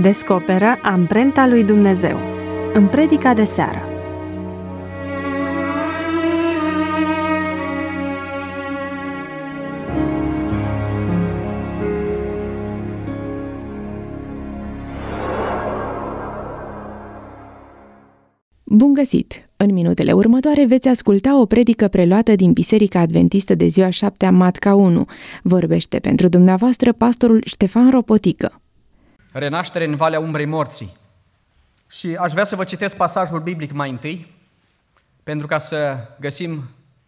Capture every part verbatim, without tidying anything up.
Descoperă amprenta lui Dumnezeu în predica de seară. Bun găsit! În minutele următoare veți asculta o predică preluată din Biserica Adventistă de ziua șaptea Matca unu. Vorbește pentru dumneavoastră pastorul Ștefan Ropotică. Renaștere în Valea Umbrei Morții. Și aș vrea să vă citesc pasajul biblic mai întâi, pentru ca să găsim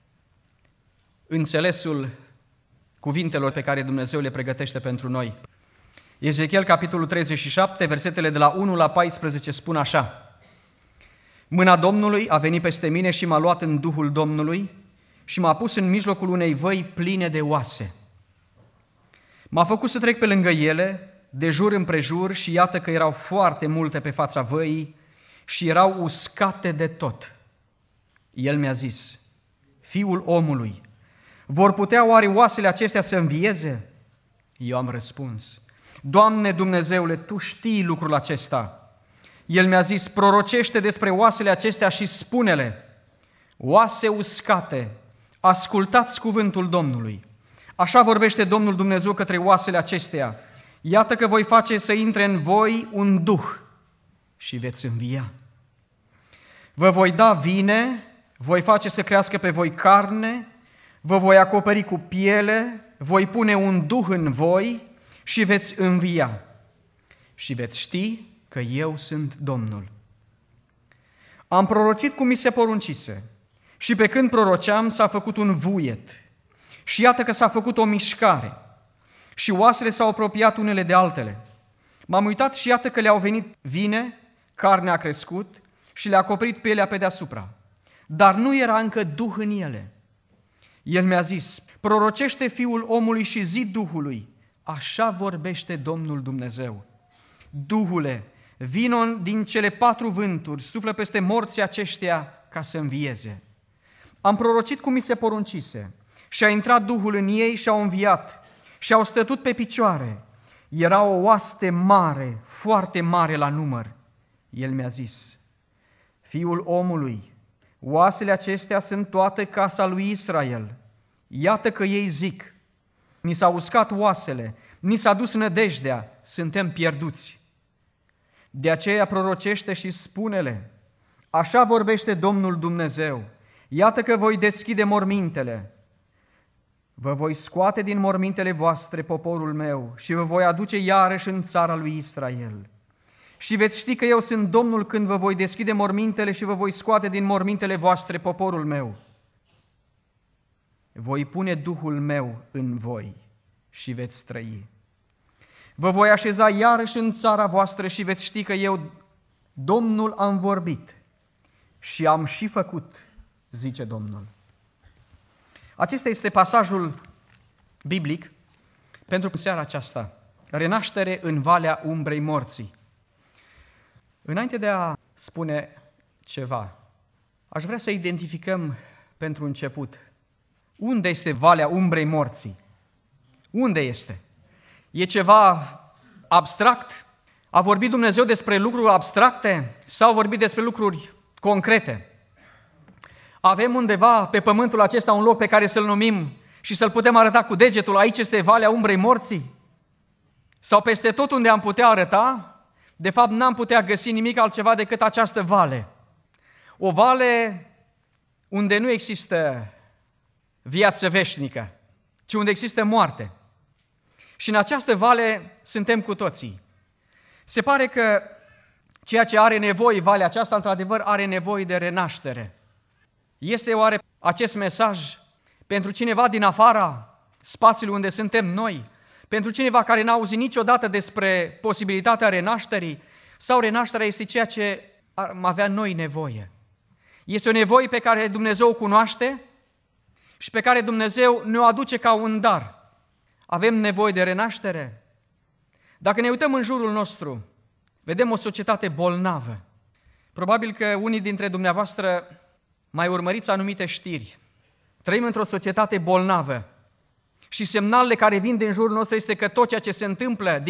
înțelesul cuvintelor pe care Dumnezeu le pregătește pentru noi. Ezechiel, capitolul treizeci și șapte, versetele de la unu la paisprezece spun așa: Mâna Domnului a venit peste mine și m-a luat în Duhul Domnului și m-a pus în mijlocul unei văi pline de oase. M-a făcut să trec pe lângă ele, de jur împrejur, și iată că erau foarte multe pe fața văii și erau uscate de tot. El mi-a zis: Fiul omului, vor putea oare oasele acestea să învieze? Eu am răspuns: Doamne Dumnezeule, Tu știi lucrul acesta. El mi-a zis: prorocește despre oasele acestea și spune-le: oase uscate, ascultați cuvântul Domnului. Așa vorbește Domnul Dumnezeu către oasele acestea: iată că voi face să intre în voi un duh și veți învia. Vă voi da vine, voi face să crească pe voi carne, vă voi acoperi cu piele, voi pune un duh în voi și veți învia. Și veți ști că eu sunt Domnul. Am prorocit cum mi se poruncise și pe când proroceam s-a făcut un vuiet și iată că s-a făcut o mișcare și oasele s-au apropiat unele de altele. M-am uitat și iată că le-au venit vine, carnea a crescut și le-a acoperit pielea pe deasupra, dar nu era încă duh în ele. El mi-a zis: prorocește Fiul omului și zi Duhului, așa vorbește Domnul Dumnezeu. Duhule, vino din cele patru vânturi, suflă peste morții aceștia ca să învieze. Am prorocit cum mi se poruncise și a intrat Duhul în ei și au înviat și au stătut pe picioare. Era o oaste mare, foarte mare la număr. El mi-a zis: Fiul omului, oasele acestea sunt toate casa lui Israel. Iată că ei zic: ni s-au uscat oasele, ni s-a dus nădejdea, suntem pierduți. De aceea prorocește și spune-le: așa vorbește Domnul Dumnezeu, iată că voi deschide mormintele, vă voi scoate din mormintele voastre, poporul meu, și vă voi aduce iarăși în țara lui Israel. Și veți ști că eu sunt Domnul când vă voi deschide mormintele și vă voi scoate din mormintele voastre, poporul meu. Voi pune Duhul meu în voi și veți trăi. Vă voi așeza iarăși în țara voastră și veți ști că eu, Domnul, am vorbit și am și făcut, zice Domnul. Acesta este pasajul biblic pentru seara aceasta. Renaștere în Valea Umbrei Morții. Înainte de a spune ceva, aș vrea să identificăm pentru început unde este Valea Umbrei Morții. Unde este? E ceva abstract? A vorbit Dumnezeu despre lucruri abstracte sau a vorbit despre lucruri concrete? Avem undeva pe pământul acesta un loc pe care să-l numim și să-l putem arăta cu degetul: aici este Valea Umbrei Morții? Sau peste tot unde am putea arăta, de fapt n-am putea găsi nimic altceva decât această vale. O vale unde nu există viață veșnică, ci unde există moarte. Și în această vale suntem cu toții. Se pare că ceea ce are nevoie valea aceasta, într-adevăr, are nevoie de renaștere. Este oare acest mesaj pentru cineva din afara spațiului unde suntem noi? Pentru cineva care n-a auzit niciodată despre posibilitatea renașterii? Sau renașterea este ceea ce am avea noi nevoie? Este o nevoie pe care Dumnezeu o cunoaște și pe care Dumnezeu ne-o aduce ca un dar. Avem nevoie de renaștere? Dacă ne uităm în jurul nostru, vedem o societate bolnavă. Probabil că unii dintre dumneavoastră mai urmăriți anumite știri. Trăim într-o societate bolnavă și semnalele care vin din jurul nostru este că tot ceea ce se întâmplă din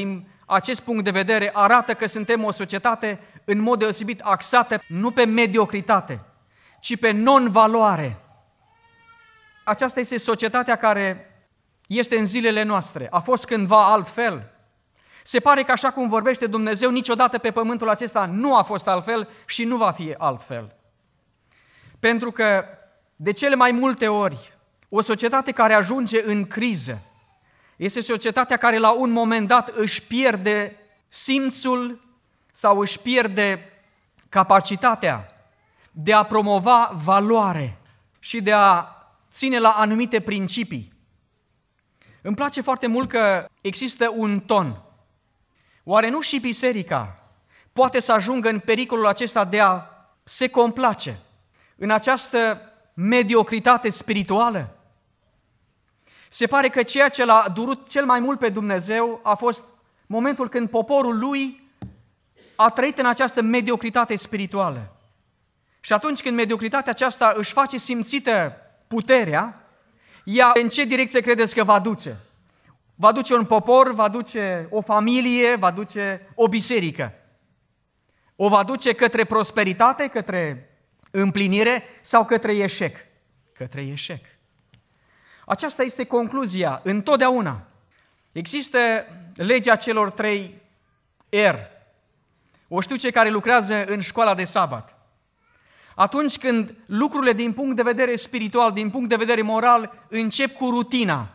acest punct de vedere arată că suntem o societate în mod deosebit axată nu pe mediocritate, ci pe non-valoare. Aceasta este societatea care este în zilele noastre. A fost cândva altfel. Se pare că așa cum vorbește Dumnezeu, niciodată pe pământul acesta nu a fost altfel și nu va fi altfel. Pentru că de cele mai multe ori, o societate care ajunge în criză este societatea care la un moment dat își pierde simțul sau își pierde capacitatea de a promova valoare și de a ține la anumite principii. Îmi place foarte mult că există un ton. Oare nu și biserica poate să ajungă în pericolul acesta de a se complace în această mediocritate spirituală? Se pare că ceea ce l-a durut cel mai mult pe Dumnezeu a fost momentul când poporul lui a trăit în această mediocritate spirituală. Și atunci când mediocritatea aceasta își face simțită puterea, ea în ce direcție credeți că va duce? Va duce un popor, va duce o familie, va duce o biserică. O va duce către prosperitate, către împlinire sau către eșec? Către eșec. Aceasta este concluzia întotdeauna. Există legea celor trei R. O știu cei care lucrează în școala de sabat. Atunci când lucrurile din punct de vedere spiritual, din punct de vedere moral, încep cu rutina.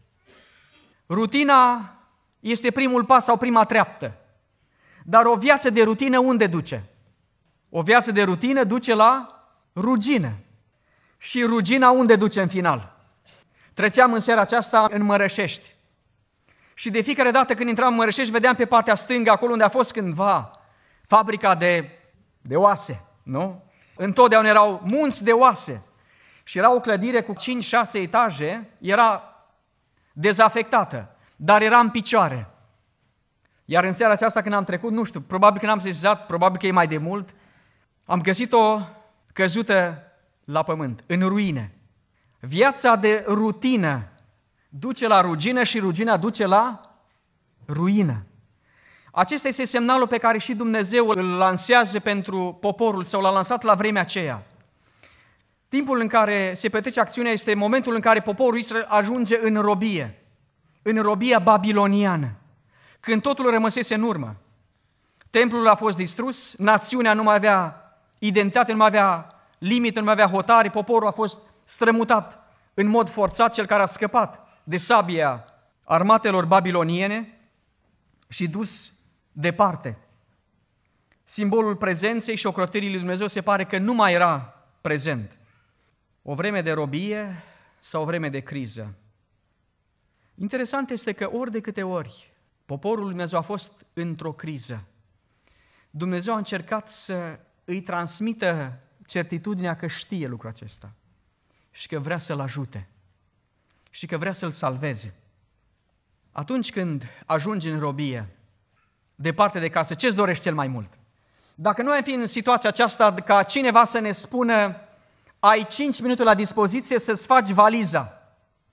Rutina este primul pas sau prima treaptă. Dar o viață de rutină unde duce? O viață de rutină duce la rugină. Și rugina unde duce în final? Treceam în seara aceasta în Mărășești. Și de fiecare dată când intram în Mărășești, vedeam pe partea stângă, acolo unde a fost cândva fabrica de, de oase, nu? Întotdeauna erau munți de oase. Și era o clădire cu cinci șase etaje, era dezafectată, dar era în picioare. Iar în seara aceasta când am trecut, nu știu, probabil că n-am sesizat, probabil că e mai de mult, am găsit-o căzută la pământ, în ruine. Viața de rutină duce la rugină și rugina duce la ruină. Acesta este semnalul pe care și Dumnezeu îl lansează pentru poporul său, l-a lansat la vremea aceea. Timpul în care se petrece acțiunea este momentul în care poporul Israel ajunge în robie, în robia babiloniană, când totul rămăsese în urmă. Templul a fost distrus, națiunea nu mai avea identitate, nu mai avea limită, nu mai avea hotare, poporul a fost strămutat în mod forțat, cel care a scăpat de sabia armatelor babiloniene și dus departe. Simbolul prezenței și ocrotirii lui Dumnezeu se pare că nu mai era prezent. O vreme de robie sau o vreme de criză. Interesant este că ori de câte ori poporul lui Dumnezeu a fost într-o criză, Dumnezeu a încercat să îi transmită certitudinea că știe lucrul acesta și că vrea să-l ajute și că vrea să-l salveze. Atunci când ajungi în robie, departe de casă, ce-ți dorești cel mai mult? Dacă noi am fi în situația aceasta ca cineva să ne spună ai cinci minute la dispoziție să-ți faci valiza,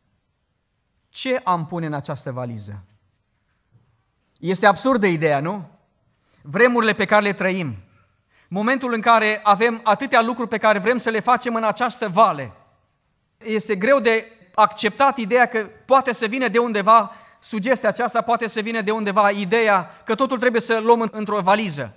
ce am pune în această valiză? Este absurdă ideea, nu? Vremurile pe care le trăim, momentul în care avem atâtea lucruri pe care vrem să le facem în această vale, este greu de acceptat ideea că poate să vină de undeva sugestia aceasta, poate să vină de undeva ideea că totul trebuie să luăm într-o valiză.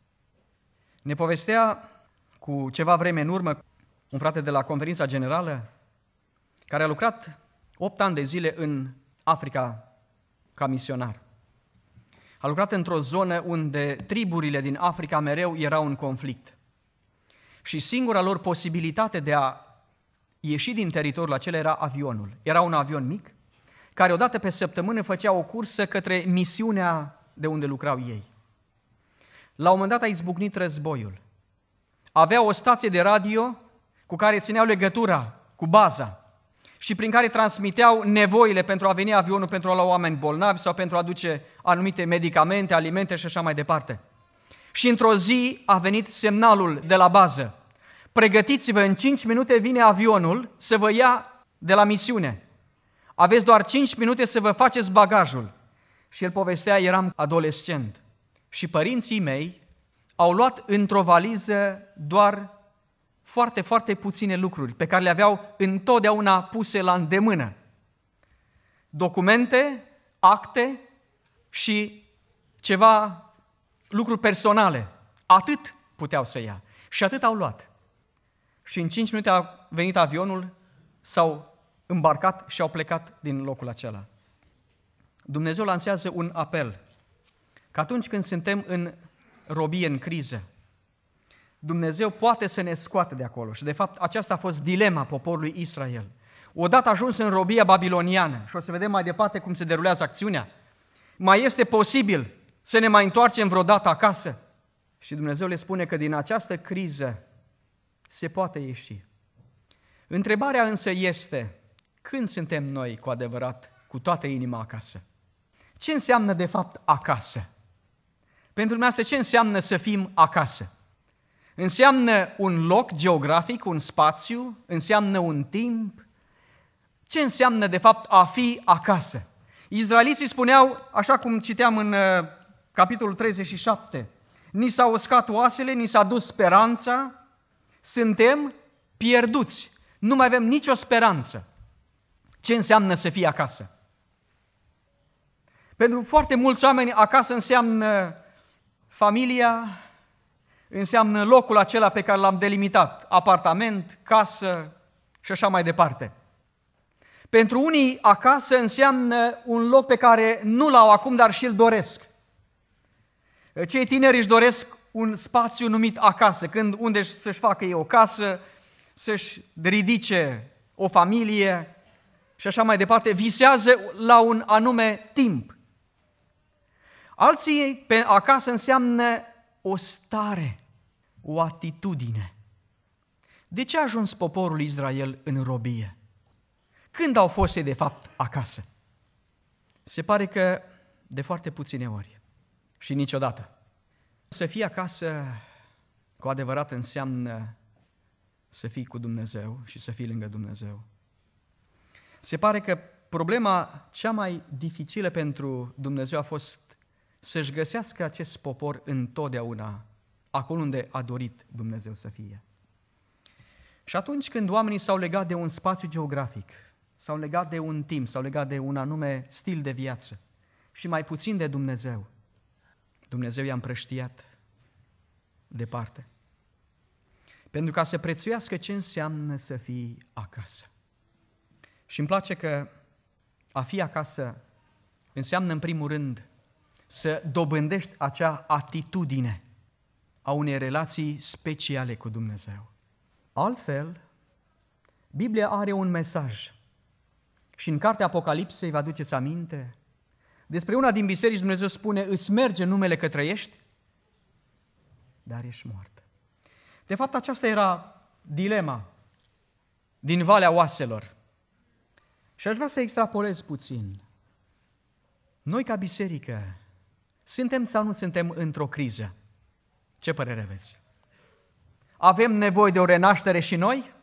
Ne povestea cu ceva vreme în urmă un frate de la Conferința Generală care a lucrat opt ani de zile în Africa ca misionar. A lucrat într-o zonă unde triburile din Africa mereu erau în conflict. Și singura lor posibilitate de a ieși din teritoriul acela era avionul. Era un avion mic, care odată pe săptămână făcea o cursă către misiunea de unde lucrau ei. La un moment dat a izbucnit războiul. Avea o stație de radio cu care țineau legătura cu baza și prin care transmiteau nevoile pentru a veni avionul, pentru a lua oameni bolnavi sau pentru a aduce anumite medicamente, alimente și așa mai departe. Și într-o zi a venit semnalul de la bază. Pregătiți-vă, în cinci minute vine avionul să vă ia de la misiune. Aveți doar cinci minute să vă faceți bagajul. Și el povestea, eram adolescent și părinții mei au luat într-o valiză doar foarte, foarte puține lucruri pe care le aveau întotdeauna puse la îndemână. Documente, acte și ceva lucruri personale. Atât puteau să ia. Și atât au luat. Și în cinci minute a venit avionul, s-au îmbarcat și au plecat din locul acela. Dumnezeu lansează un apel. Că atunci când suntem în robie, în criză, Dumnezeu poate să ne scoată de acolo. Și de fapt aceasta a fost dilema poporului Israel. Odată ajuns în robia babiloniană, și o să vedem mai departe cum se derulează acțiunea, mai este posibil să ne mai întoarcem vreodată acasă? Și Dumnezeu le spune că din această criză se poate ieși. Întrebarea însă este, când suntem noi cu adevărat, cu toată inima acasă? Ce înseamnă de fapt acasă? Pentru dumneavoastră, ce înseamnă să fim acasă? Înseamnă un loc geografic, un spațiu? Înseamnă un timp? Ce înseamnă de fapt a fi acasă? Izraeliții spuneau, așa cum citeam în uh, capitolul treizeci și șapte, ni s-au uscat oasele, ni s-a dus speranța, suntem pierduți, nu mai avem nicio speranță. Ce înseamnă să fii acasă? Pentru foarte mulți oameni, acasă înseamnă familia, înseamnă locul acela pe care l-am delimitat, apartament, casă și așa mai departe. Pentru unii, acasă înseamnă un loc pe care nu l-au acum, dar și îl doresc. Cei tineri își doresc un spațiu numit acasă, când unde să-și facă ei o casă, să-și ridice o familie și așa mai departe, visează la un anume timp. Alții, pe acasă înseamnă o stare, o atitudine. De ce a ajuns poporul Israel în robie? Când au fost ei de fapt acasă? Se pare că de foarte puține ori și niciodată. Să fii acasă cu adevărat înseamnă să fii cu Dumnezeu și să fii lângă Dumnezeu. Se pare că problema cea mai dificilă pentru Dumnezeu a fost să-și găsească acest popor întotdeauna acolo unde a dorit Dumnezeu să fie. Și atunci când oamenii s-au legat de un spațiu geografic, s-au legat de un timp, s-au legat de un anume stil de viață și mai puțin de Dumnezeu, Dumnezeu i-a împrăștiat departe. Pentru ca să prețuiască ce înseamnă să fii acasă. Și îmi place că a fi acasă înseamnă în primul rând să dobândești acea atitudine a unei relații speciale cu Dumnezeu. Altfel, Biblia are un mesaj. Și în cartea Apocalipsei, vă aduceți aminte, despre una din biserici Dumnezeu spune, îți merge numele că trăiești, dar ești moart. De fapt, aceasta era dilema din Valea Oaselor. Și aș vrea să extrapolez puțin. Noi, ca biserică, suntem sau nu suntem într-o criză? Ce părere aveți? Avem nevoie de o renaștere și noi?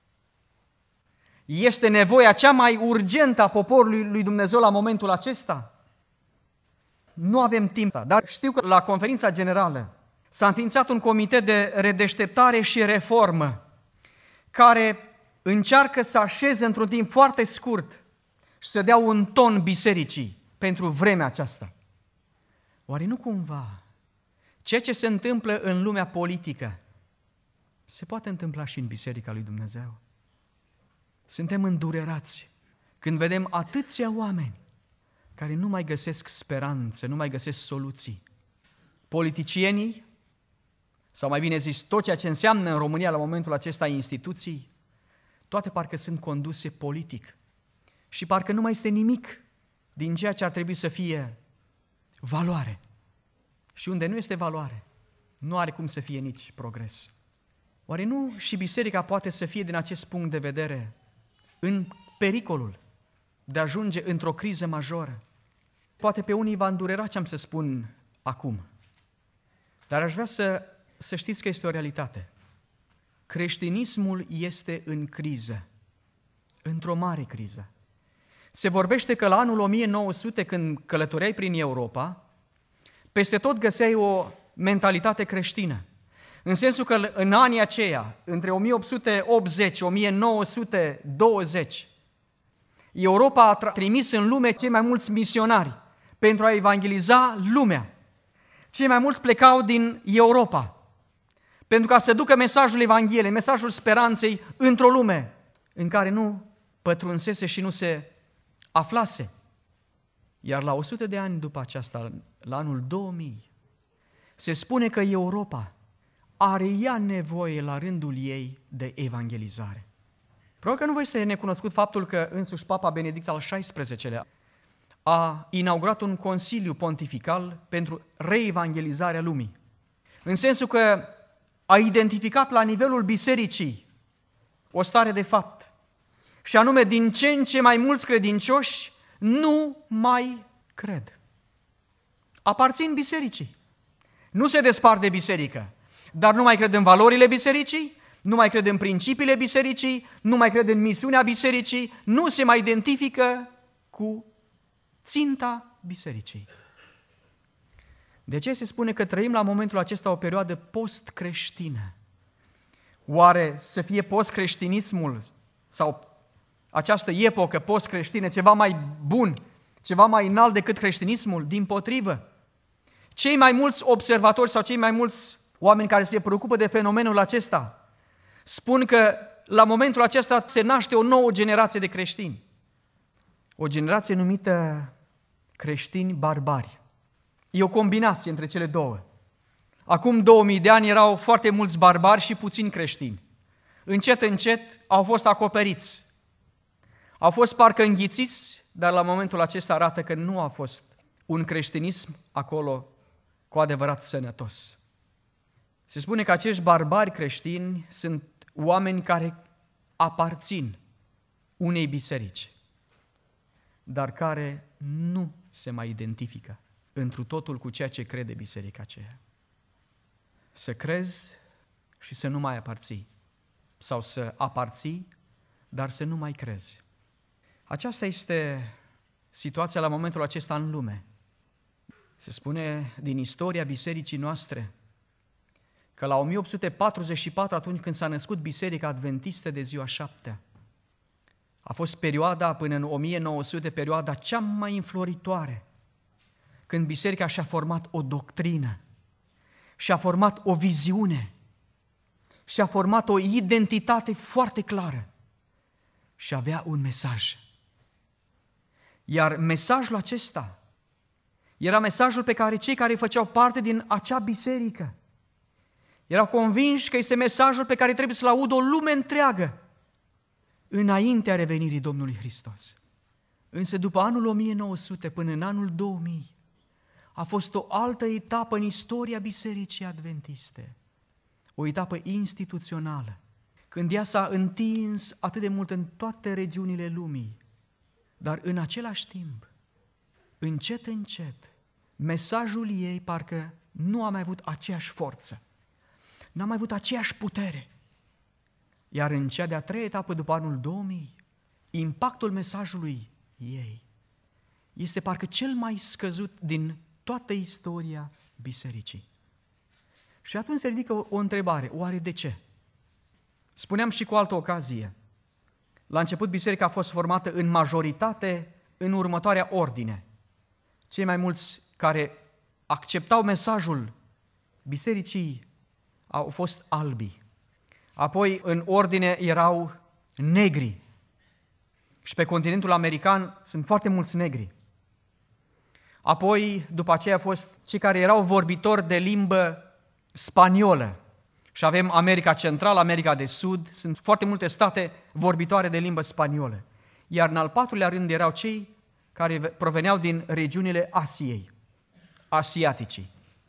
Este nevoia cea mai urgentă a poporului lui Dumnezeu la momentul acesta? Nu avem timp, dar știu că la conferința generală s-a înființat un comitet de redeșteptare și reformă care încearcă să așeze într-un timp foarte scurt și să dea un ton bisericii pentru vremea aceasta. Oare nu cumva ceea ce se întâmplă în lumea politică se poate întâmpla și în Biserica lui Dumnezeu? Suntem îndurerați când vedem atâția oameni care nu mai găsesc speranță, nu mai găsesc soluții. Politicienii, sau mai bine zis, tot ceea ce înseamnă în România la momentul acesta instituții, toate parcă sunt conduse politic. Și parcă nu mai este nimic din ceea ce ar trebui să fie valoare. Și unde nu este valoare, nu are cum să fie nici progres. Oare nu și biserica poate să fie din acest punct de vedere în pericolul de a ajunge într-o criză majoră? Poate pe unii va îndurera ce am să spun acum, dar aș vrea să, să știți că este o realitate. Creștinismul este în criză, într-o mare criză. Se vorbește că la anul o mie nouă sute, când călătoreai prin Europa, peste tot găseai o mentalitate creștină. În sensul că în anii aceia, între o mie opt sute optzeci - o mie nouă sute douăzeci, Europa a trimis în lume cei mai mulți misionari pentru a evangeliza lumea. Cei mai mulți plecau din Europa pentru ca să ducă mesajul Evangheliei, mesajul speranței într-o lume în care nu pătrunsese și nu se aflase. Iar la o sută de ani după aceasta, la anul două mii, se spune că Europa are ea nevoie la rândul ei de evangelizare. Probabil că nu vă este necunoscut faptul că însuși Papa Benedict al șaisprezecelea a inaugurat un consiliu pontifical pentru reevangelizarea lumii. În sensul că a identificat la nivelul bisericii o stare de fapt, și anume din ce în ce mai mulți credincioși nu mai cred. Aparțin bisericii. Nu se despart de biserică, dar nu mai cred în valorile bisericii, nu mai cred în principiile bisericii, nu mai cred în misiunea bisericii, nu se mai identifică cu ținta bisericii. De ce se spune că trăim la momentul acesta o perioadă post-creștină? Oare să fie post-creștinismul sau această epocă post-creștină ceva mai bun, ceva mai înalt decât creștinismul? Dimpotrivă. Cei mai mulți observatori sau cei mai mulți oameni care se preocupă de fenomenul acesta spun că la momentul acesta se naște o nouă generație de creștini. O generație numită creștini barbari. E o combinație între cele două. Acum două mii de ani erau foarte mulți barbari și puțini creștini. Încet, încet au fost acoperiți. Au fost parcă înghițiți, dar la momentul acesta arată că nu a fost un creștinism acolo cu adevărat sănătos. Se spune că acești barbari creștini sunt oameni care aparțin unei biserici, dar care nu se mai identifică întru totul cu ceea ce crede biserica aceea. Să crezi și să nu mai aparții, sau să aparții, dar să nu mai crezi. Aceasta este situația la momentul acesta în lume. Se spune din istoria bisericii noastre că la o mie opt sute patruzeci și patru, atunci când s-a născut Biserica Adventistă de ziua șaptea, a fost perioada până în o mie nouă sute, perioada cea mai înfloritoare, când biserica și-a format o doctrină, și-a format o viziune, și-a format o identitate foarte clară și avea un mesaj. Iar mesajul acesta era mesajul pe care cei care făceau parte din acea biserică erau convinși că este mesajul pe care trebuie să-l audă o lume întreagă înaintea revenirii Domnului Hristos. Însă după anul o mie nouă sute până în anul două mii a fost o altă etapă în istoria Bisericii Adventiste, o etapă instituțională, când ea s-a întins atât de mult în toate regiunile lumii, dar în același timp, încet, încet, mesajul ei parcă nu a mai avut aceeași forță, n-a mai avut aceeași putere. Iar în cea de-a treia etapă după anul două mii, impactul mesajului ei este parcă cel mai scăzut din toată istoria bisericii. Și atunci se ridică o, o întrebare, oare de ce? Spuneam și cu altă ocazie, la început biserica a fost formată în majoritate în următoarea ordine. Cei mai mulți care acceptau mesajul bisericii au fost albi. Apoi în ordine erau negri. Și pe continentul american sunt foarte mulți negri. Apoi, după aceea, au fost cei care erau vorbitori de limbă spaniolă. Și avem America Centrală, America de Sud, sunt foarte multe state vorbitoare de limbă spaniolă. Iar în al patrulea rând erau cei care proveneau din regiunile Asiei, asiaticii.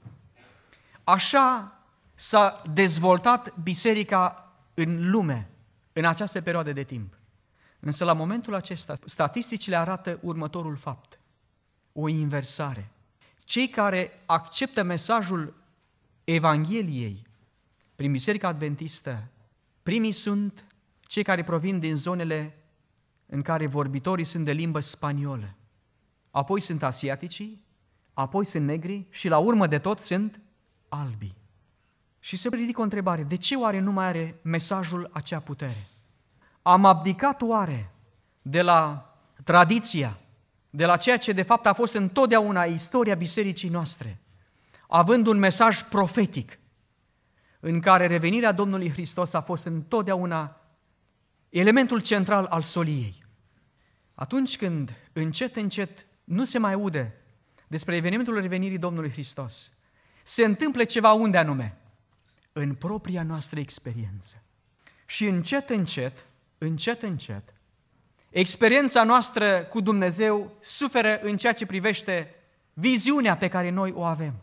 Așa s-a dezvoltat biserica în lume, în această perioadă de timp. Însă la momentul acesta, statisticile arată următorul fapt, o inversare. Cei care acceptă mesajul Evangheliei prin Biserica Adventistă, primii sunt cei care provin din zonele în care vorbitorii sunt de limbă spaniolă. Apoi sunt asiaticii, apoi sunt negri și la urmă de tot sunt albii. Și se ridică o întrebare, de ce oare nu mai are mesajul acea putere? Am abdicat oare de la tradiția, de la ceea ce de fapt a fost întotdeauna istoria bisericii noastre, având un mesaj profetic, în care revenirea Domnului Hristos a fost întotdeauna elementul central al soliei. Atunci când încet, încet nu se mai aude despre evenimentul revenirii Domnului Hristos, se întâmplă ceva unde anume? În propria noastră experiență. Și încet, încet, încet, încet, experiența noastră cu Dumnezeu suferă în ceea ce privește viziunea pe care noi o avem.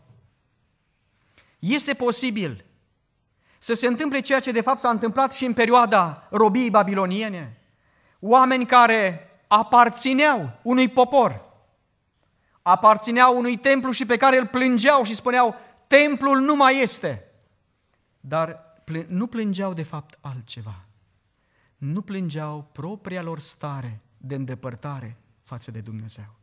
Este posibil să se întâmple ceea ce de fapt s-a întâmplat și în perioada robiei babiloniene. Oameni care aparțineau unui popor, aparțineau unui templu și pe care îl plângeau și spuneau, templul nu mai este. Dar nu plângeau de fapt altceva. Nu plângeau propria lor stare de îndepărtare față de Dumnezeu.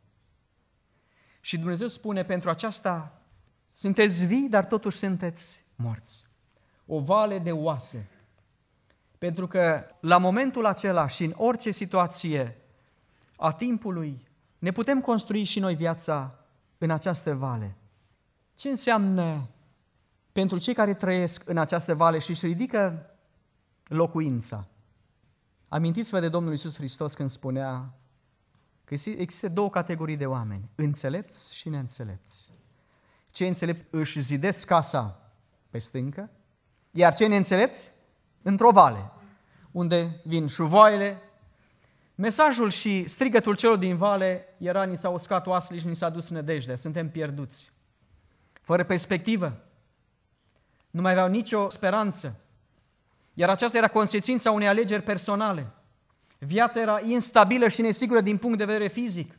Și Dumnezeu spune, pentru aceasta sunteți vii, dar totuși sunteți morți. O vale de oase. Pentru că la momentul acela și în orice situație a timpului ne putem construi și noi viața în această vale. Ce înseamnă pentru cei care trăiesc în această vale și își ridică locuința? Amintiți-vă de Domnul Iisus Hristos când spunea că există două categorii de oameni, înțelepți și neînțelepți. Cei înțelepți își zidesc casa pe stâncă, iar cei neînțelepți într-o vale, unde vin șuvoaiele. Mesajul și strigătul celor din vale era, ni s-a uscat oasele și ni s-a dus nădejdea, suntem pierduți, fără perspectivă, nu mai aveau nicio speranță. Iar aceasta era consecința unei alegeri personale. Viața era instabilă și nesigură din punct de vedere fizic.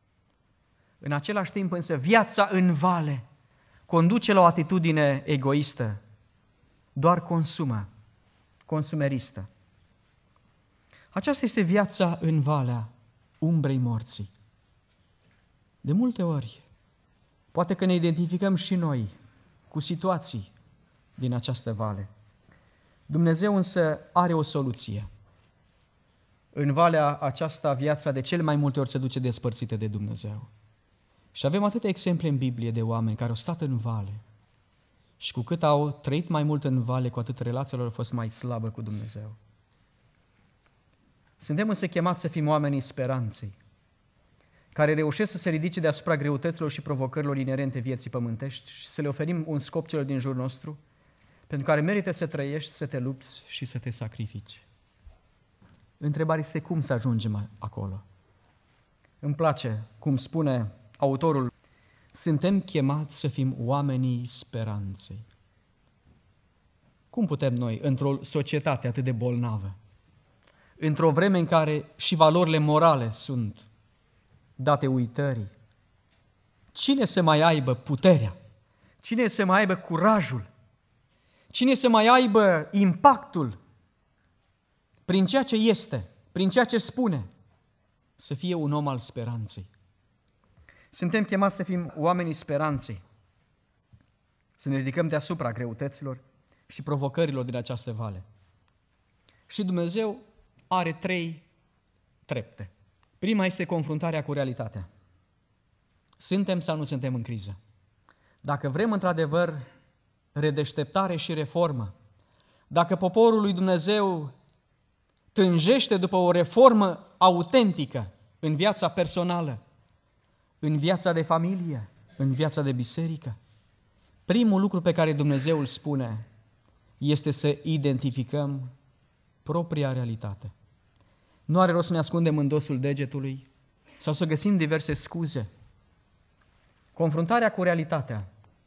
În același timp însă viața în vale conduce la o atitudine egoistă, doar consumă, consumeristă. Aceasta este viața în valea umbrei morții. De multe ori, poate că ne identificăm și noi cu situații din această vale. Dumnezeu însă are o soluție. În valea aceasta, viața de cele mai multe ori se duce despărțită de Dumnezeu. Și avem atâtea exemple în Biblie de oameni care au stat în vale și cu cât au trăit mai mult în vale, cu atât relația lor a fost mai slabă cu Dumnezeu. Suntem însă chemați să fim oamenii speranței, care reușesc să se ridice deasupra greutăților și provocărilor inerente vieții pământești și să le oferim un scop celor din jurul nostru, pentru care merită să trăiești, să te lupți și să te sacrifici. Întrebarea este cum să ajungem acolo. Îmi place cum spune autorul, suntem chemați să fim oamenii speranței. Cum putem noi, într-o societate atât de bolnavă, într-o vreme în care și valorile morale sunt date uitării, cine să mai aibă puterea? Cine să mai aibă curajul? Cine să mai aibă impactul prin ceea ce este, prin ceea ce spune, să fie un om al speranței? Suntem chemați să fim oamenii speranței, să ne ridicăm deasupra greutăților și provocărilor din această vale. Și Dumnezeu are trei trepte. Prima este confruntarea cu realitatea. Suntem sau nu suntem în criză? Dacă vrem într-adevăr redeșteptare și reformă, dacă poporul lui Dumnezeu tânjește după o reformă autentică în viața personală, în viața de familie, în viața de biserică, primul lucru pe care Dumnezeu îl spune este să identificăm propria realitate. Nu are rost să ne ascundem în dosul degetului sau să găsim diverse scuze. Confruntarea cu realitatea.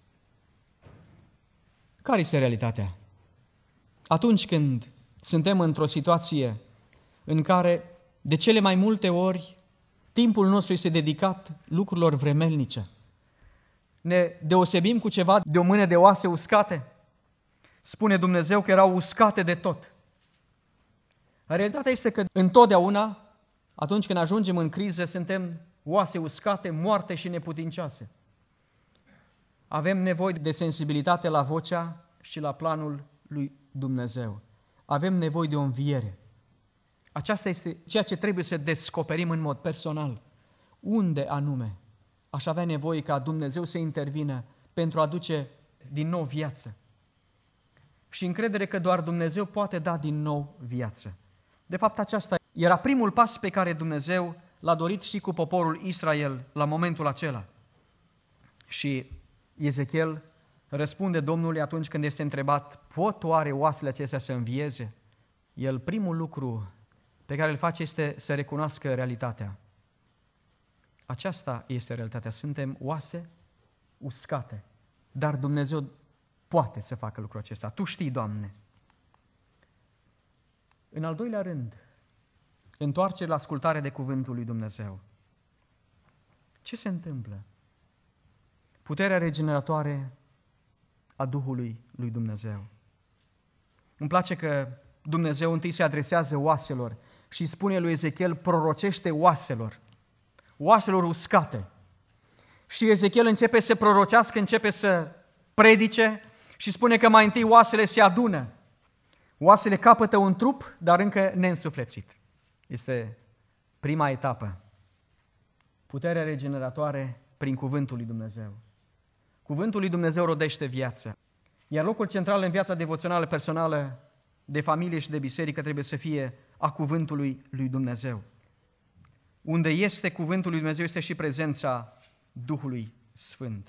Care este realitatea? Atunci când suntem într-o situație în care de cele mai multe ori timpul nostru este dedicat lucrurilor vremelnice, ne deosebim cu ceva de o mână de oase uscate? Spune Dumnezeu că erau uscate de tot. Realitatea este că întotdeauna Atunci când ajungem în criză, suntem oase uscate, moarte și neputincioase. Avem nevoie de sensibilitate la vocea și la planul lui Dumnezeu. Avem nevoie de o înviere. Aceasta este ceea ce trebuie să descoperim în mod personal. Unde anume aș avea nevoie ca Dumnezeu să intervină pentru a aduce din nou viață. Și încredere că doar Dumnezeu poate da din nou viață. De fapt, aceasta era primul pas pe care Dumnezeu l-a dorit și cu poporul Israel la momentul acela. Și Ezechiel răspunde Domnului atunci când este întrebat, pot oare oasele acestea să învieze? El, primul lucru pe care îl face este să recunoască realitatea. Aceasta este realitatea. Suntem oase uscate, dar Dumnezeu poate să facă lucrul acesta. Tu știi, Doamne. În al doilea rând, întoarce la ascultare de cuvântul lui Dumnezeu. Ce se întâmplă? Puterea regeneratoare a Duhului lui Dumnezeu. Îmi place că Dumnezeu întâi se adresează oaselor și spune lui Ezechiel, prorocește oaselor, oaselor uscate. Și Ezechiel începe să prorocească, începe să predice și spune că mai întâi oasele se adună. Oasele capătă un trup, dar încă neînsuflețit. Este prima etapă. Puterea regeneratoare prin cuvântul lui Dumnezeu. Cuvântul lui Dumnezeu rodește viață. Iar locul central în viața devoțională personală, de familie și de biserică trebuie să fie a cuvântului lui Dumnezeu. Unde este cuvântul lui Dumnezeu este și prezența Duhului Sfânt.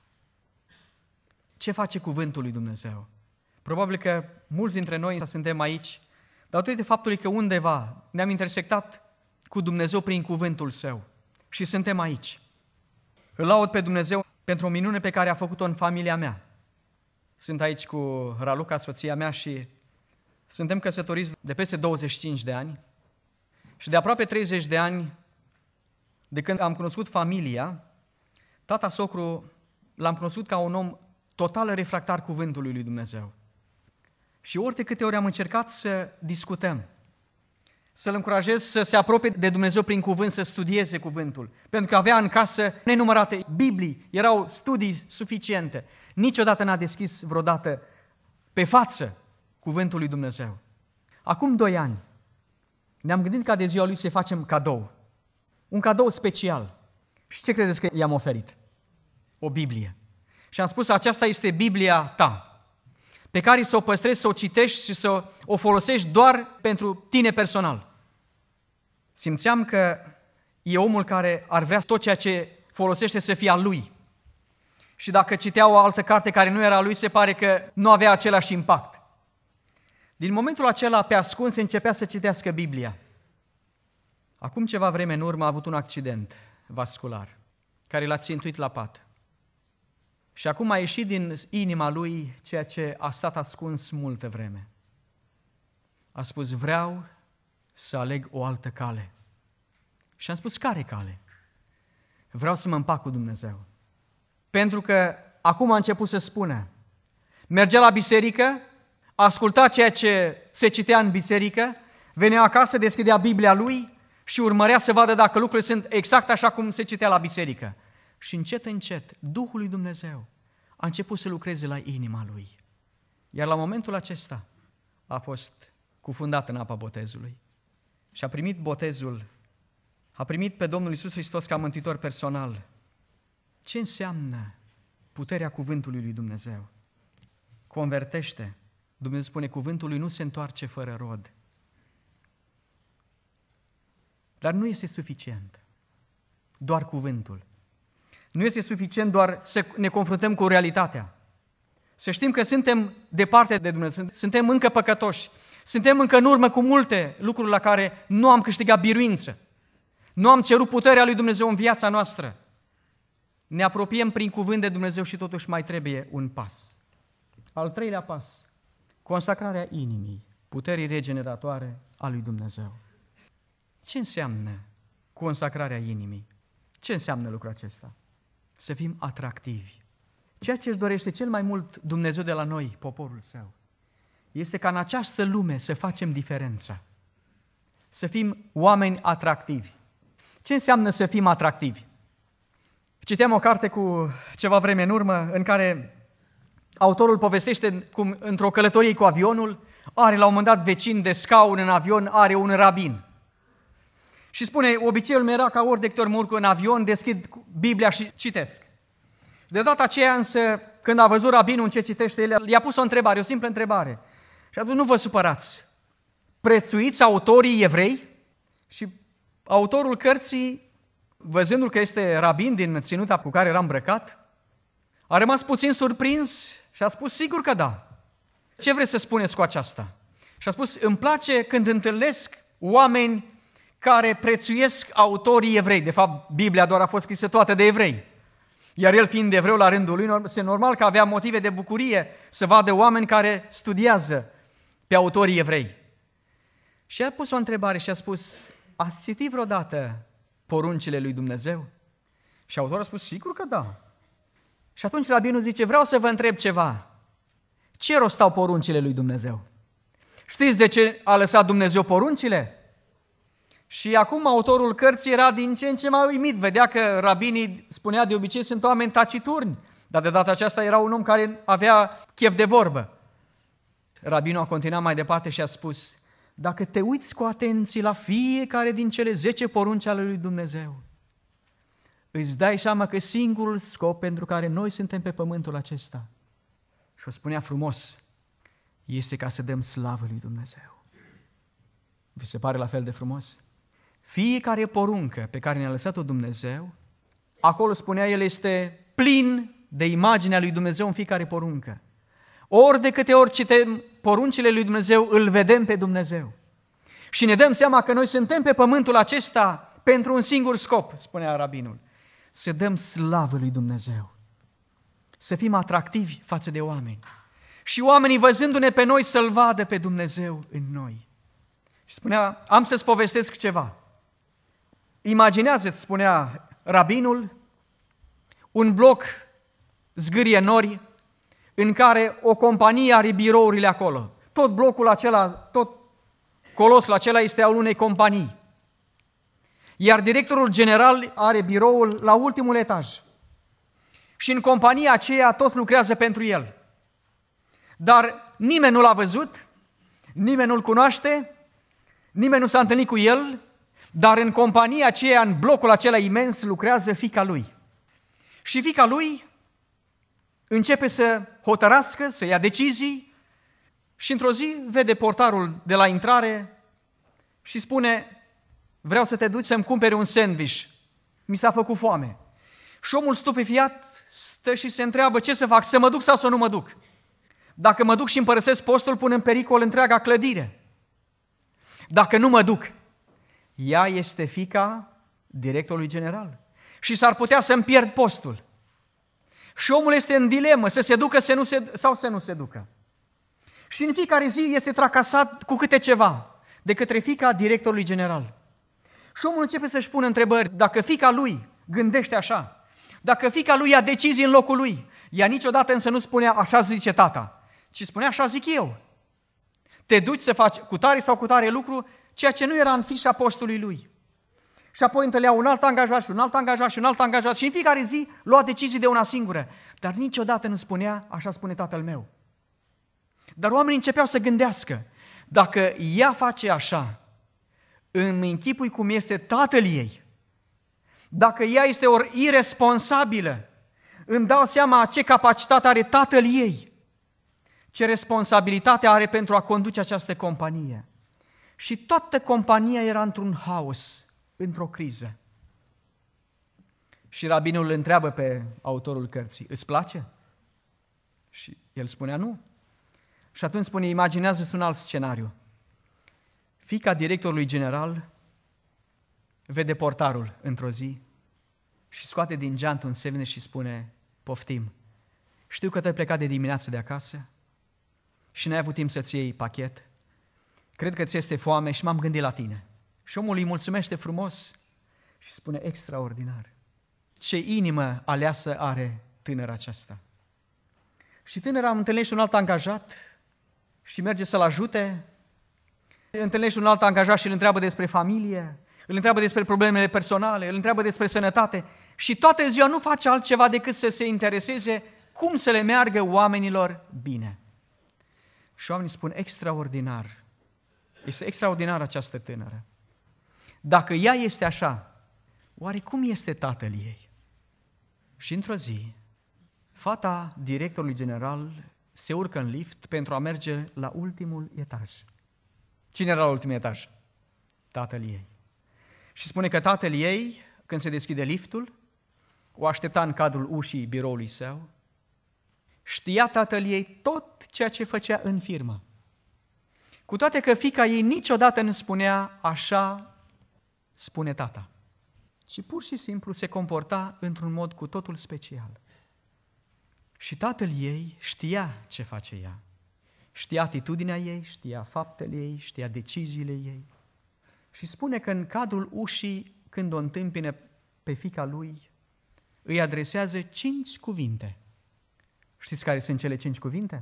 Ce face cuvântul lui Dumnezeu? Probabil că mulți dintre noi suntem aici datorită faptului că undeva ne-am intersectat cu Dumnezeu prin cuvântul Său și suntem aici. Îl laud pe Dumnezeu pentru o minune pe care a făcut-o în familia mea. Sunt aici cu Raluca, soția mea, și suntem căsătoriți de peste douăzeci și cinci de ani și de aproape treizeci de ani, de când am cunoscut familia, tata socru l-am cunoscut ca un om total refractar cuvântului lui Dumnezeu. Și ori de câte ori am încercat să discutăm, să-l încurajez să se apropie de Dumnezeu prin cuvânt, să studieze cuvântul, pentru că avea în casă nenumărate Biblii, erau studii suficiente. Niciodată n-a deschis vreodată pe față cuvântul lui Dumnezeu. Acum doi ani ne-am gândit ca de ziua lui să-i facem cadou. Un cadou special. Și ce credeți că i-am oferit? O Biblie. Și am spus, aceasta este Biblia ta, pe care să o păstrezi, să o citești și să o folosești doar pentru tine personal. Simțeam că e omul care ar vrea tot ceea ce folosește să fie al lui. Și dacă citea o altă carte care nu era a lui, se pare că nu avea același impact. Din momentul acela, pe ascuns, începea să citească Biblia. Acum ceva vreme în urmă a avut un accident vascular, care l-a țintuit la pat. Și acum a ieșit din inima lui ceea ce a stat ascuns multă vreme. A spus, vreau să aleg o altă cale. Și am spus, care cale? Vreau să mă împac cu Dumnezeu. Pentru că acum a început să spună, mergea la biserică, asculta ceea ce se citea în biserică, venea acasă, deschidea Biblia lui și urmărea să vadă dacă lucrurile sunt exact așa cum se citea la biserică. Și încet, încet, Duhul lui Dumnezeu a început să lucreze la inima lui. Iar la momentul acesta a fost cufundat în apa botezului și a primit botezul, a primit pe Domnul Iisus Hristos ca mântuitor personal. Ce înseamnă puterea cuvântului lui Dumnezeu? Convertește. Dumnezeu spune, cuvântul lui nu se întoarce fără rod. Dar nu este suficient. Doar cuvântul. Nu este suficient doar să ne confruntăm cu realitatea. Să știm că suntem departe de Dumnezeu, suntem încă păcătoși, suntem încă în urmă cu multe lucruri la care nu am câștigat biruință. Nu am cerut puterea lui Dumnezeu în viața noastră. Ne apropiem prin cuvânt de Dumnezeu și totuși mai trebuie un pas. Al treilea pas, consacrarea inimii, puterii regeneratoare a lui Dumnezeu. Ce înseamnă consacrarea inimii? Ce înseamnă lucrul acesta? Să fim atractivi. Ceea ce își dorește cel mai mult Dumnezeu de la noi, poporul Său, este ca în această lume să facem diferența. să fim oameni atractivi. Ce înseamnă să fim atractivi? Citeam o carte cu ceva vreme în urmă în care autorul povestește cum într-o călătorie cu avionul are la un moment dat vecin de scaun în avion, are un rabin. Și spune, obiceiul meu era ca ori de câte ori mă urc în avion, deschid Biblia și citesc. De data aceea însă, când a văzut rabinul în ce citește el, i-a pus o întrebare, o simplă întrebare. Și a spus, nu vă supărați, prețuiți autorii evrei? Și autorul cărții, văzându-l că este rabin din ținuta cu care era îmbrăcat, a rămas puțin surprins și a spus, sigur că da. Ce vreți să spuneți cu aceasta? Și a spus, îmi place când întâlnesc oameni care prețuiesc autorii evrei. De fapt, Biblia doar a fost scrisă toată de evrei. Iar el fiind evreu la rândul lui, este normal că avea motive de bucurie să vadă oameni care studiază pe autorii evrei. Și a pus o întrebare și a spus, ați citit vreodată poruncile lui Dumnezeu? Și autorul a spus, sigur că da. Și atunci rabinul zice, vreau să vă întreb ceva. Ce rost au poruncile lui Dumnezeu? Știți de ce a lăsat Dumnezeu poruncile? Și acum autorul cărții era din ce în ce mai uimit. Vedea că rabinii, spunea de obicei, sunt oameni taciturni. Dar de data aceasta era un om care avea chef de vorbă. Rabinul a continuat mai departe și a spus, dacă te uiți cu atenție la fiecare din cele zece porunci ale lui Dumnezeu, îți dai seama că singurul scop pentru care noi suntem pe pământul acesta, și o spunea frumos, este ca să dăm slavă lui Dumnezeu. Vi se pare la fel de frumos? Fiecare poruncă pe care ne-a lăsat-o Dumnezeu, acolo spunea el, este plin de imaginea lui Dumnezeu în fiecare poruncă. Ori de câte ori citem poruncile lui Dumnezeu, îl vedem pe Dumnezeu. Și ne dăm seama că noi suntem pe pământul acesta pentru un singur scop, spunea rabinul, să dăm slavă lui Dumnezeu, să fim atractivi față de oameni. Și oamenii, văzându-ne pe noi, să-L vadă pe Dumnezeu în noi. Și spunea, am să-ți povestesc ceva. Imaginează-ți, spunea rabinul, un bloc zgârie nori în care o companie are birourile acolo. Tot blocul acela, tot colosul acela este al unei companii. Iar directorul general are biroul la ultimul etaj. Și în compania aceea toți lucrează pentru el. Dar nimeni nu l-a văzut, nimeni nu-l cunoaște, nimeni nu s-a întâlnit cu el, dar în compania aceea, în blocul acela imens, lucrează fiica lui. Și fiica lui începe să hotărască, să ia decizii și într-o zi vede portarul de la intrare și spune, vreau să te duci să-mi cumpere un sandwich, mi s-a făcut foame. Și omul stupefiat stă și se întreabă, ce să fac, să mă duc sau să nu mă duc? Dacă mă duc și îmi părăsesc postul, pun în pericol întreaga clădire. Dacă nu mă duc, ea este fiica directorului general și s-ar putea să-mi pierd postul. Și omul este în dilemă, să se ducă să nu se, sau să nu se ducă. Și în fiecare zi este tracasat cu câte ceva de către fiica directorului general. Și omul începe să-și pună întrebări, dacă fiica lui gândește așa, dacă fiica lui ia decizii în locul lui, ea niciodată însă nu spunea așa zice tata, ci spunea așa zic eu. Te duci să faci cu tare sau cu tare lucru, ceea ce nu era în fișa postului lui. Și apoi întâlnea un alt angajat și un alt angajat și un alt angajat și în fiecare zi lua decizii de una singură. Dar niciodată nu spunea, așa spune tatăl meu. Dar oamenii începeau să gândească, dacă ea face așa, îmi închipui cum este tatăl ei, dacă ea este ori iresponsabilă, îmi dau seama ce capacitate are tatăl ei, ce responsabilitate are pentru a conduce această companie. Și toată compania era într-un haos, într-o criză. Și rabinul îl întreabă pe autorul cărții, îți place? Și el spunea nu. Și atunci spune, imaginează-ți un alt scenariu. Fiica directorului general vede portarul într-o zi și scoate din geant un semne și spune, poftim, știu că te-ai plecat de dimineață de acasă și n-ai avut timp să-ți iei pachet. Cred că ți este foame și m-am gândit la tine. Și omul îi mulțumește frumos și spune, extraordinar. Ce inimă aleasă are tânăra aceasta. Și tânăra întâlnește un alt angajat și merge să-l ajute. Întâlnești un alt angajat și îl întreabă despre familie, îl întreabă despre problemele personale, îl întreabă despre sănătate și toată ziua nu face altceva decât să se intereseze cum să le meargă oamenilor bine. Și oamenii spun, extraordinar, este extraordinară această tânără. Dacă ea este așa, oare cum este tatăl ei? Și într-o zi, fata directorului general se urcă în lift pentru a merge la ultimul etaj. Cine era la ultimul etaj? Tatăl ei. Și spune că tatăl ei, când se deschide liftul, o aștepta în cadrul ușii biroului său, știa tatăl ei tot ceea ce făcea în firmă. Cu toate că fiica ei niciodată nu spunea așa spune tata, ci pur și simplu se comporta într-un mod cu totul special. Și tatăl ei știa ce face ea. Știa atitudinea ei, știa faptele ei, știa deciziile ei. Și spune că în cadrul ușii, când o întâmpine pe fiica lui, îi adresează cinci cuvinte. Știți care sunt cele cinci cuvinte?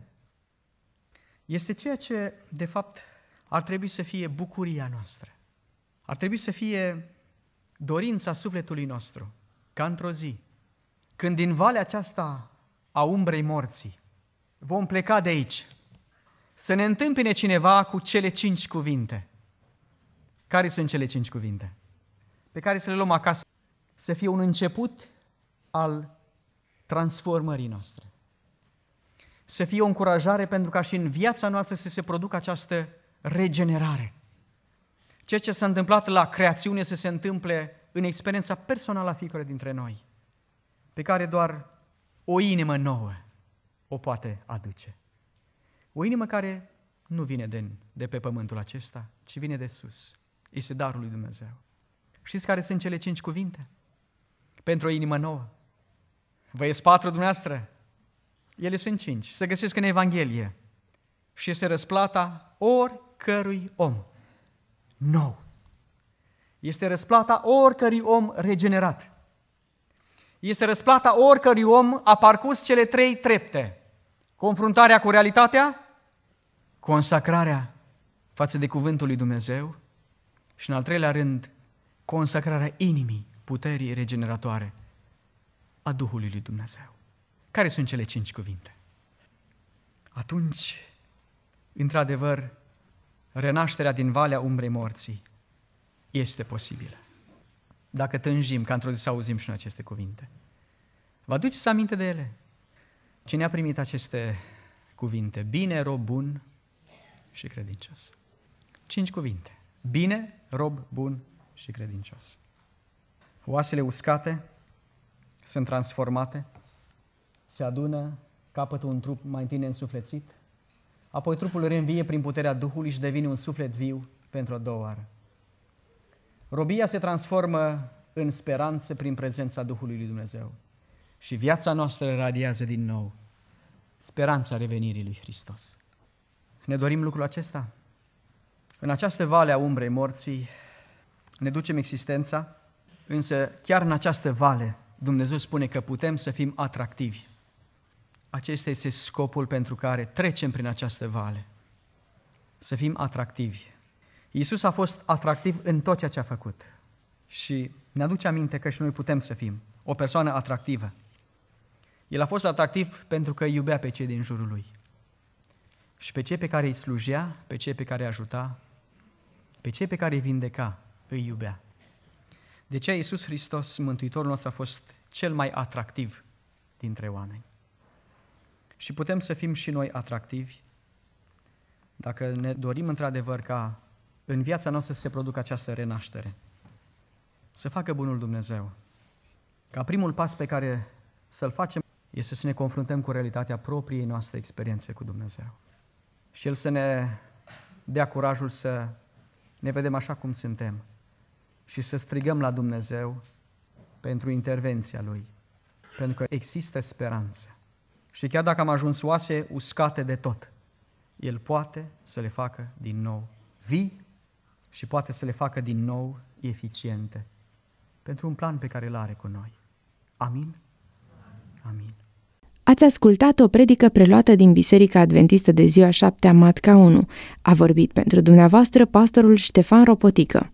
Este ceea ce, de fapt, ar trebui să fie bucuria noastră. Ar trebui să fie dorința sufletului nostru, ca într-o zi, când din valea aceasta a umbrei morții vom pleca de aici, să ne întâmpine cineva cu cele cinci cuvinte. Care sunt cele cinci cuvinte? Pe care să le luăm acasă, să fie un început al transformării noastre. Să fie o încurajare pentru ca și în viața noastră să se producă această regenerare. Ceea ce s-a întâmplat la creațiune să se întâmple în experiența personală a fiecare dintre noi, pe care doar o inimă nouă o poate aduce. O inimă care nu vine de, de pe pământul acesta, ci vine de sus. Este darul lui Dumnezeu. Știți care sunt cele cinci cuvinte? Pentru o inimă nouă. Vă ies patru dumneavoastră? Ele sunt cinci. Se găsesc în Evanghelie. Și este răsplata oricărui om nou. Este răsplata oricărui om regenerat. Este răsplata oricărui om a parcurs cele trei trepte. Confruntarea cu realitatea, consacrarea față de cuvântul lui Dumnezeu și, în al treilea rând, consacrarea inimii, puterii regeneratoare a Duhului lui Dumnezeu. Care sunt cele cinci cuvinte? Atunci, într-adevăr, renașterea din valea umbrei morții este posibilă. Dacă tânjim, ca într-o zi să auzim și noi aceste cuvinte. Vă aduceți aminte de ele? Cine a primit aceste cuvinte? Bine, rob bun și credincios. Cinci cuvinte. Bine, rob bun și credincios. Oasele uscate sunt transformate, se adună, capătă un trup mai întâi neînsuflețit, apoi trupul reînvie prin puterea Duhului și devine un suflet viu pentru a doua oară. Robia se transformă în speranță prin prezența Duhului lui Dumnezeu și viața noastră radiază din nou speranța revenirii lui Hristos. Ne dorim lucrul acesta? În această vale a umbrei morții ne ducem existența, însă chiar în această vale Dumnezeu spune că putem să fim atractivi. Acesta este scopul pentru care trecem prin această vale. Să fim atractivi. Iisus a fost atractiv în tot ceea ce a făcut. Și ne aduce aminte că și noi putem să fim o persoană atractivă. El a fost atractiv pentru că îi iubea pe cei din jurul lui. Și pe cei pe care îi slujea, pe cei pe care îi ajuta, pe cei pe care îi vindeca, îi iubea. De aceea Iisus Hristos, Mântuitorul nostru, a fost cel mai atractiv dintre oameni. Și putem să fim și noi atractivi dacă ne dorim într-adevăr ca în viața noastră să se producă această renaștere. Să facă bunul Dumnezeu. Ca primul pas pe care să-l facem este să ne confruntăm cu realitatea propriei noastre experiențe cu Dumnezeu. Și El să ne dea curajul să ne vedem așa cum suntem și să strigăm la Dumnezeu pentru intervenția Lui, pentru că există speranță. Și chiar dacă am ajuns oase uscate de tot, El poate să le facă din nou vii și poate să le facă din nou eficiente pentru un plan pe care îl are cu noi. Amin? Amin. Ați ascultat o predică preluată din Biserica Adventistă de Ziua Șaptea Matca unu. A vorbit pentru dumneavoastră pastorul Ștefan Ropotică.